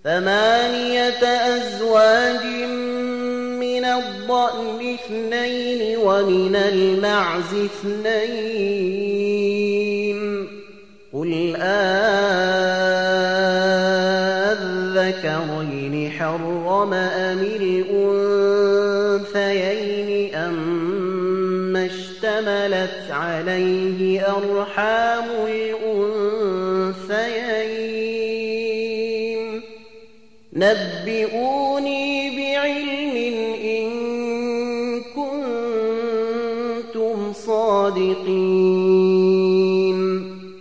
8 أزواج من الضأن 2 ومن المعز 2 قل أذكرين حرم أم الأنثيين أما اشتملت عليه أرحام الأنثيين نبئوني بعلم إن كنتم صادقين